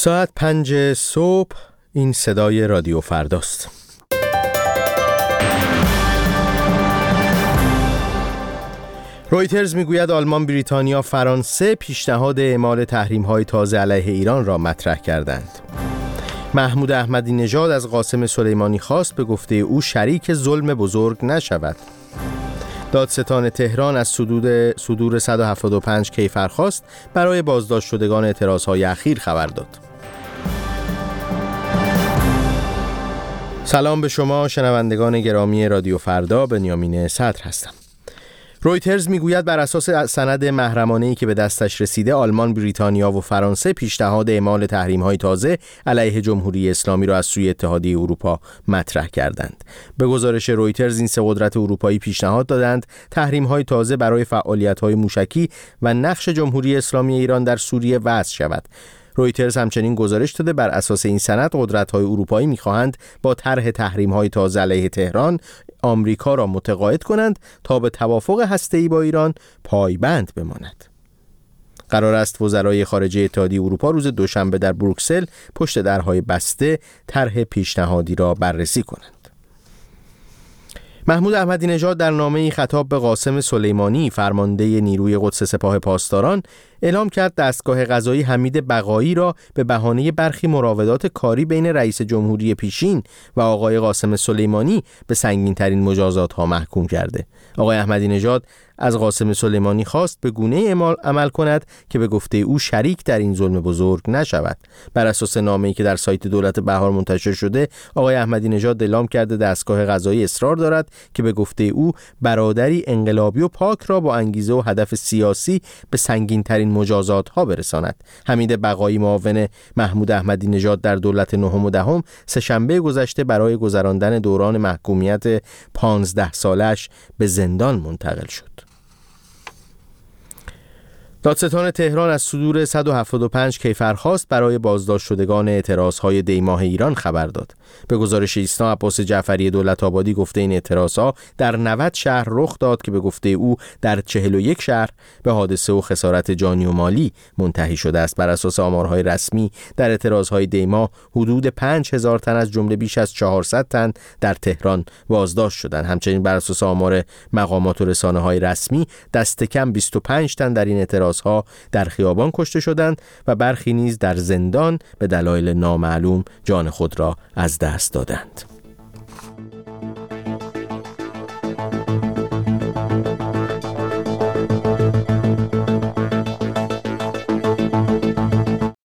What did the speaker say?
ساعت 5 صبح. این صدای رادیو فرداست. رویترز میگوید آلمان، بریتانیا، فرانسه پیشنهاد اعمال تحریم‌های تازه علیه ایران را مطرح کردند. محمود احمدی نژاد از قاسم سلیمانی خواست به گفته او شریک ظلم بزرگ نشود. دادستان تهران از صدور 175 کیفرخواست برای بازداشت شدگان اعتراض‌های اخیر خبر داد. سلام به شما شنوندگان گرامی رادیو فردا، بنیامین صدر هستم. رویترز میگوید بر اساس سند محرمانه‌ای که به دستش رسیده، آلمان، بریتانیا و فرانسه پیشنهاد اعمال تحریم‌های تازه علیه جمهوری اسلامی را از سوی اتحادیه اروپا مطرح کردند. به گزارش رویترز این سه قدرت اروپایی پیشنهاد دادند تحریم‌های تازه برای فعالیت‌های موشکی و نقش جمهوری اسلامی ایران در سوریه وضع شود. رویترز همچنین گزارش داده بر اساس این سند قدرت‌های اروپایی می‌خواهند با طرح تحریم‌های تازه علیه تهران آمریکا را متقاعد کنند تا به توافق هسته‌ای با ایران پایبند بماند. قرار است وزرای خارجه اتحادیه اروپا روز دوشنبه در بروکسل پشت درهای بسته طرح پیشنهادی را بررسی کنند. محمود احمدی نژاد در نامه‌ای خطاب به قاسم سلیمانی، فرمانده نیروی قدس سپاه پاسداران، اعلام کرد دستگاه قضایی حمید بقایی را به بهانه برخی مراودات کاری بین رئیس جمهوری پیشین و آقای قاسم سلیمانی به سنگین‌ترین مجازات‌ها محکوم کرده. آقای احمدی نژاد از قاسم سلیمانی خواست به گونه‌ای عمل کند که به گفته او شریک در این ظلم بزرگ نشود. بر اساس نامه‌ای که در سایت دولت بهار منتشر شده، آقای احمدی نژاد اعلام کرده دستگاه قضایی اصرار دارد که به گفته او برادری انقلابی و پاک را با انگیزه و هدف سیاسی به سنگین‌ترین مجازات‌ها برساند. حمید بقایی، معاون محمود احمدی نژاد در دولت نهم و دهم، سه‌شنبه گذشته برای گذراندن دوران محکومیت 15 سالش به زندان منتقل شد. دادستان تهران از صدور 175 کیفرخواست برای بازداشت شدگان اعتراض‌های دی‌ماه ایران خبر داد. به گزارش ایسنا عباس جعفری دولت آبادی گفته این اعتراض‌ها در 90 شهر رخ داد که به گفته او در 41 شهر به حادثه و خسارت جانی و مالی منتهی شده است. بر اساس آمارهای رسمی در اعتراض‌های دی‌ماه حدود 5000 تن از جمله بیش از 400 تن در تهران بازداشت شدند. همچنین بر اساس آمار مقامات و رسانه‌های رسمی دست کم 25 تن در این اعتراض ها در خیابان کشته شدند و برخی نیز در زندان به دلایل نامعلوم جان خود را از دست دادند.